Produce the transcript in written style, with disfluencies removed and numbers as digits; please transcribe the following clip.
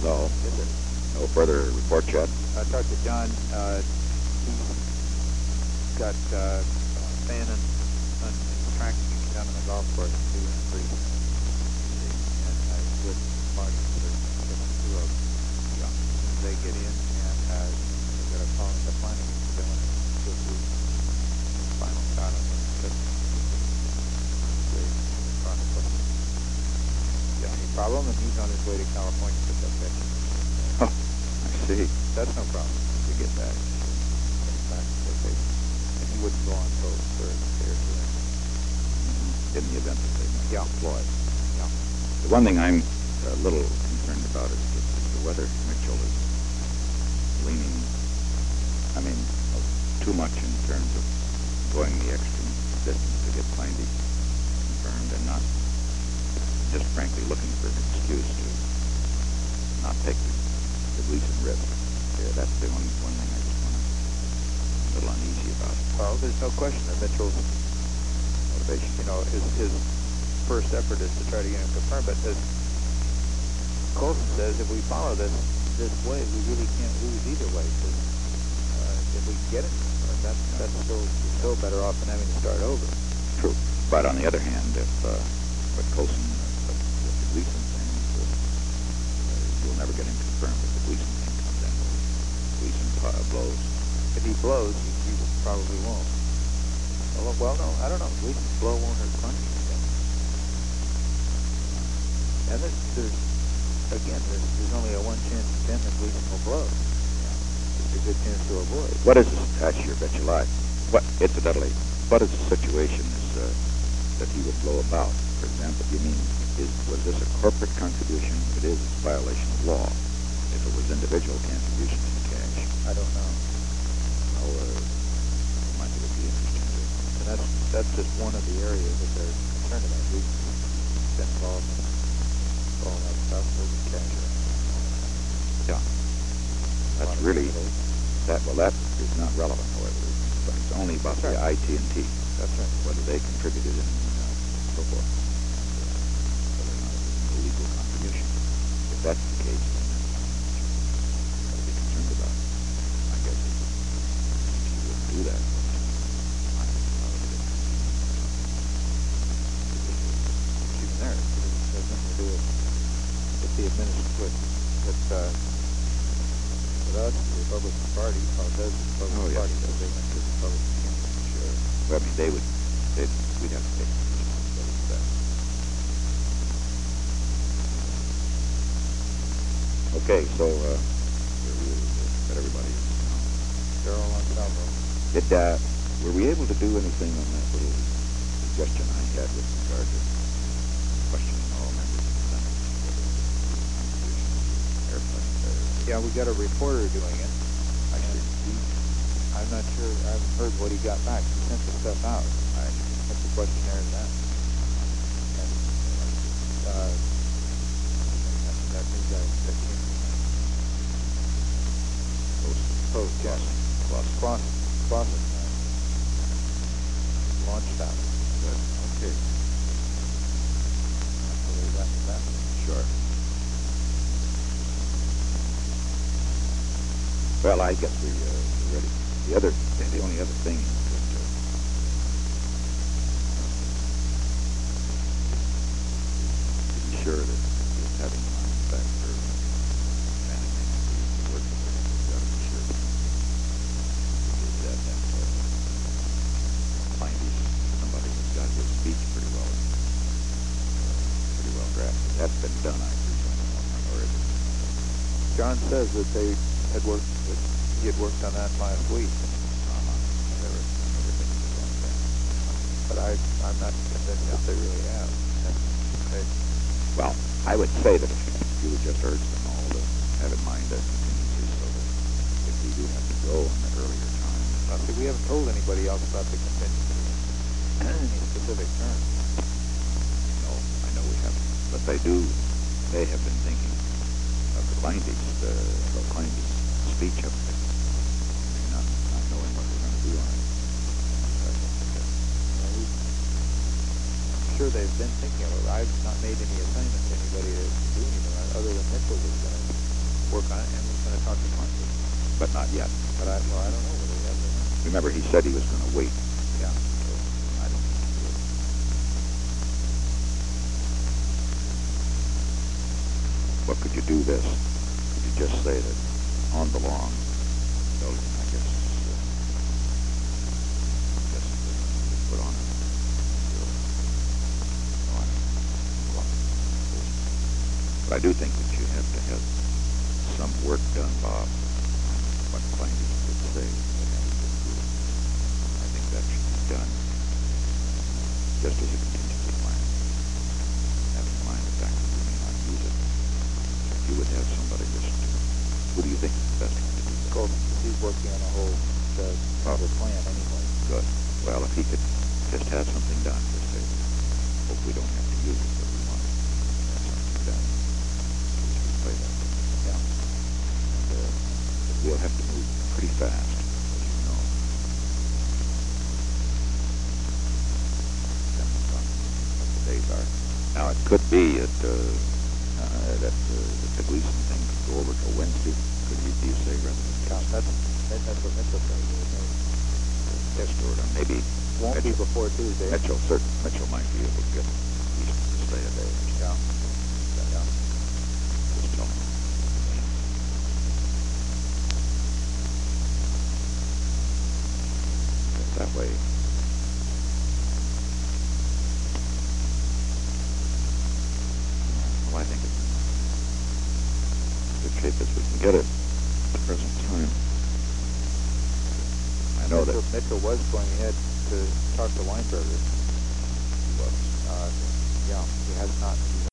No. Is it? No further report yet? I talked to John. He's got fan on traction down on the golf course to do entry. And with Marty, there's two of them. Yeah. As soon as they get in, and they've got a call at the planning. They want to do final shot on this. Any problem? And he's on his way to California to pick up that. Oh, I see. That's no problem to get back. And he wouldn't go on boat for a day or two. In the event that they might deploy. Yeah. The one thing I'm a little concerned about is the weather. Mitchell is leaning, too much in terms of going the extra distance to get Pine Beach confirmed and not just frankly looking for an excuse to not take the Gleason risk. Yeah, that's the one thing I just want to a little uneasy about. Well, there's no question that Mitchell's motivation, his first effort is to try to get him confirmed. But as Colson says, if we follow this way, we really can't lose either way. Because if we get it confirmed, that's still better off than having to start over. True. But on the other hand, if what Colson, with the Gleason thing, you'll never get him confirmed if the Gleason thing comes in. Gleason blows. If he blows, he probably won't. Well, no, I don't know. Gleason's blow won't hurt Pine. And there's only a 1 chance in 10 that Gleason will blow. It's a good chance to avoid. What is this? I sure bet you lie. Incidentally, what is the situation that he would blow about? For example, you mean, was this a corporate contribution? If it is, it's a violation of law. If it was individual contribution in cash, I don't know. It might be interesting to. And that's just one of the areas that they're concerned about. We've been involved in all that stuff with the cash. Yeah. That's really that. Well, that is not relevant, however. But it's only about the IT&T. That's right. Whether they contributed and so forth. Whether or not it was an illegal contribution. If that's the case, then got to be concerned about it. I guess if you wouldn't do that, I would even there, it has nothing to do with the administration, with us, the Republican Party, how does the Republican Party, because they went to the Republican candidate, sure. Well, we'd have to take responsibility for that. Okay, so, got everybody now. They're all on Salvo. Were we able to do anything on that little suggestion I had with regard to questioning all members of the Senate? Yeah, we got a reporter doing it. I'm not sure. I haven't heard what he got back. He sent the stuff out. I sent the questionnaire and that. And that new guy that came Post, yes. Clausen. Launched that. Good. Okay. That. Sure. Well, I guess we're ready. The only other thing is that to be sure that just having the mind back for managing the work of it, we've got to be sure that find somebody who's got his speech pretty well drafted. That's been done, I presume, or is it? John says that they had worked. He had worked on that last week. But I'm not convinced that they really have. Okay. Well, I would say that if you would just urge them all to have in mind that contingency so that if we do have to go in the earlier time. See, we haven't told anybody else about the contingency in any specific terms. No, I know we haven't. But they have been thinking of the Kleindienst speech up there. Not knowing what we're going to do on it. I'm sure they've been thinking of it. I've not made any assignment to anybody to do anything other than Mitchell was going to work on it, and was going to talk to Weinberger. but not yet. But I don't know whether he has or not. Remember, he said he was going to wait. Yeah. So I don't think he will. What could you do this? Could you just say that on the lawn building, I guess, just put on it. But I do think that you have to have some work done, Bob, on what plaintiffs would say that having been good. I think that should be done just as a contingency plan. Have in mind the fact that we may not use it. So if you would have somebody just, who do you think is the best one to do that? Coleman, he's working on a whole plan anyway. Good. Well, if he could just have something done, just say, hope we don't have to use it, but we want to have something done. Please replay that. Yeah. And we'll have to move pretty fast, as you know. Depends on what the days are. Now, it could be that the Gleason thing could go over till Wednesday. Could you say rather than Yeah, that's what Mitchell said. Yes, Stuart, or maybe Won't be before Tuesday. Mitchell might be able to get Easton to stay a day. Yeah. Yeah. Just tell him. That way. Well, I think it's in good shape as we can get it at the present time. I know that Mitchell was going ahead to talk to Weinberger. he was. Yeah, he has not